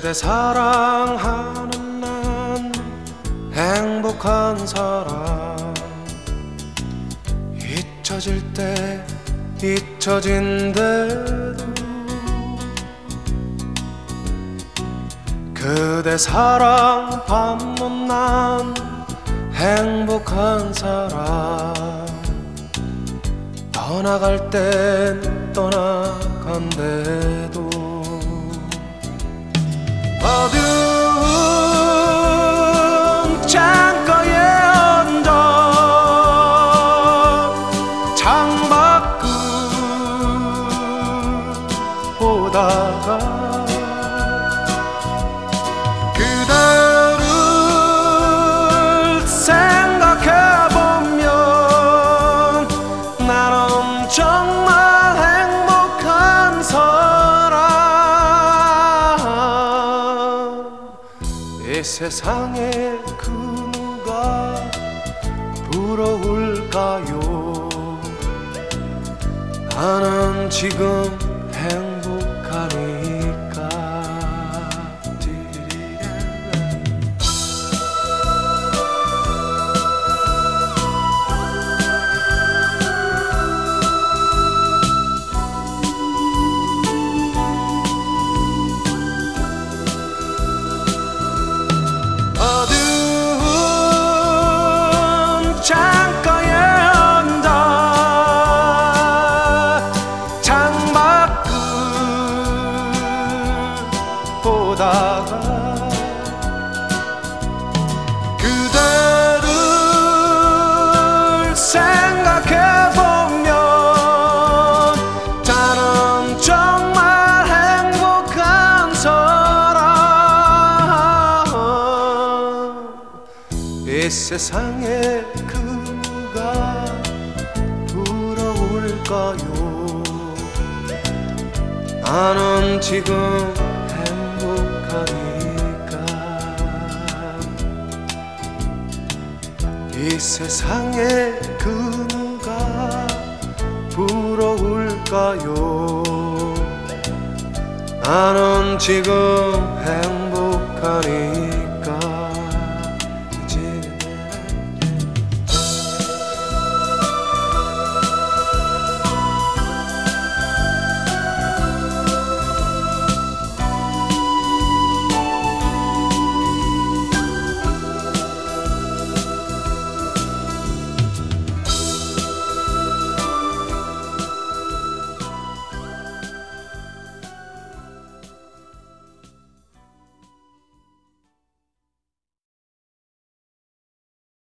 그대 사랑하는 난 행복한 사람. 잊혀질 때 잊혀진대도 그대 사랑 받는 난 행복한 사람. 떠나갈 땐 떠나간대도 어두운 창가에 앉아 창밖을 보다가 그대를 생각해보면 나는 정말 행복한 사람. 이 세상에 그 누가 부러울까요? 나는 지금 행복하니까. 어두운 창가에 앉아 창밖을 보다가 그대를 생각해보면 나는 정말 행복한 사람. 이 세상에 그 누가 부러울까요? 나는 지금 행복하니까. 이 세상에 그 누가 부러울까요? 나는 지금 행복하니까.